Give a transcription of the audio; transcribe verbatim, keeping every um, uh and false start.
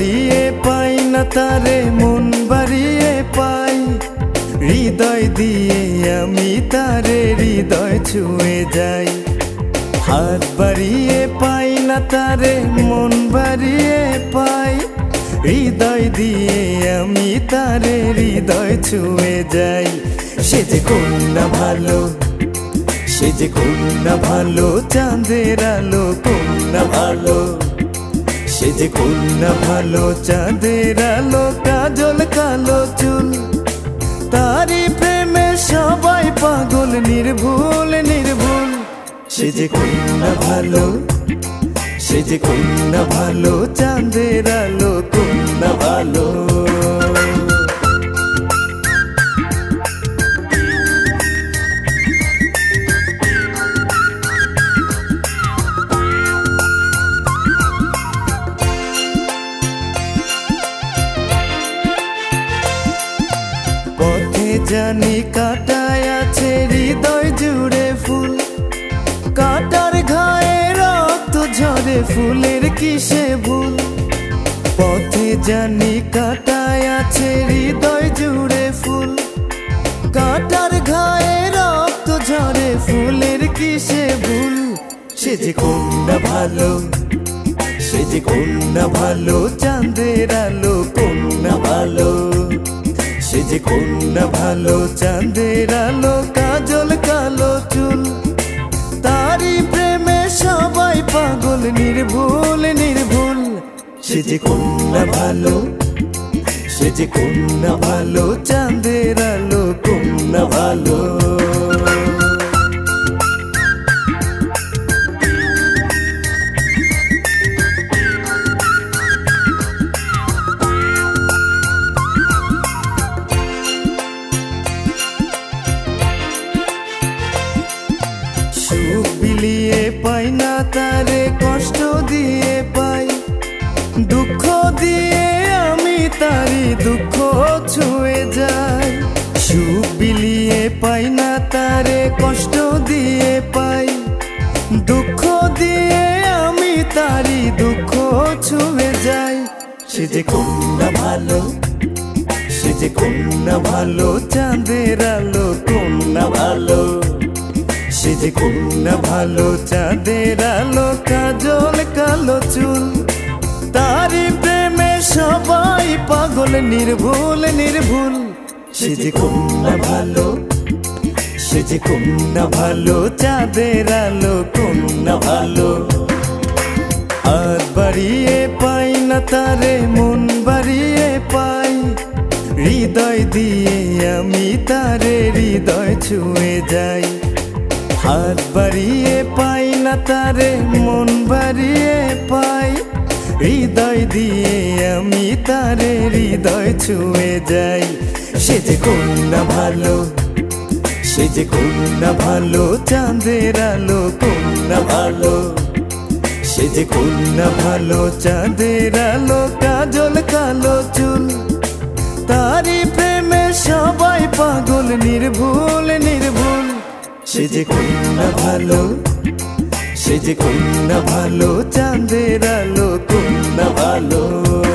বাড়িয়ে পাই না তারে, মন বাড়িয়ে পাই। হৃদয় দিয়ে আমি তারে হৃদয় ছুঁয়ে যাই। হাত বাড়িয়ে পাই না তারে, মন বাড়িয়ে পাই। হৃদয় দিয়ে আমি তারে হৃদয় ছুঁয়ে যাই। সে যে কন্যা ভালো, সে যে কন্যা ভালো, চাঁদের আলো কন্যা ভালো। সে যে কন্যা ভালো, চাঁদের আলো, কাজল কালো চুল। তারি প্রেমে সবাই পাগল, নির্ভুল নির্ভুল। সে যে কন্যা ভালো, সে যে কন্যা ভালো, চাঁদের আলো কন্যা ভালো। পথে জানি কাটায় আছে হৃদয় জুড়ে ফুল। কাটার ঘায়ে রক্ত ঝরে, ফুলের কিসে ভুল। পথে জানি কাটায় আছে হৃদয় জুড়ে ফুল। কাটার ঘায়ে রক্ত ঝরে, ফুলের কিসে ভুল। সে যে কন্যা ভালো, সে যে কন্যা ভালো, চাঁদের আলো কন্যা ভালো। সে যে কন্যা ভালো, চাঁদের আলো, কাজল কালো চুল। তারি প্রেমে সবাই পাগল, নির্ভুল নির্ভুল। সে যে কন্যা ভালো, সে যে কন্যা ভালো, চাঁদের আলো কন্যা ভালো। সুখ বিলিয়ে পাই না তারে, কষ্ট দিয়ে পাই। দুঃখ দিয়ে আমি তারি দুঃখ ছুঁয়ে যাই। সুখ বিলিয়ে পাই না তারে, কষ্ট দিয়ে পাই। দুঃখ দিয়ে আমি তারি দুঃখ ছুঁয়ে যাই। সে যে কন্যা ভালো, সে যে কন্যা ভালো, চাঁদের আলো কন্যা ভালো। সে যে কন্যা ভালো, চাঁদের আলো, কাজল কালো চুল। তারি প্রেমে সবাই পাগল, নির্ভুল নির্ভুল। সে যে কন্যা ভালো, সে যে কন্যা ভালো, চাঁদের আলো কন্যা ভালো। হাত বাড়িয়ে পাই না তারে, মন বাড়িয়ে পাই। হৃদয় দিয়ে আমি তারে হৃদয় ছুঁয়ে যাই। হাত বাড়িয়ে পাই না তারে, মন বাড়িয়ে পাই। হৃদয় দিয়ে আমি তারে হৃদয় ছুঁয়ে যাই। সে যে কন্যা ভালো, সে যে কন্যা ভালো, চাঁদের আলো কন্যা ভালো। সে যে কন্যা ভালো, চাঁদের আলো, কাজল কালো চুল। তারি প্রেমে সবাই পাগল, নির্ভুল নির্ভুল। সে যে কন্যা ভালো, সে যে কন্যা ভালো, চাঁদের আলো কন্যা ভালো।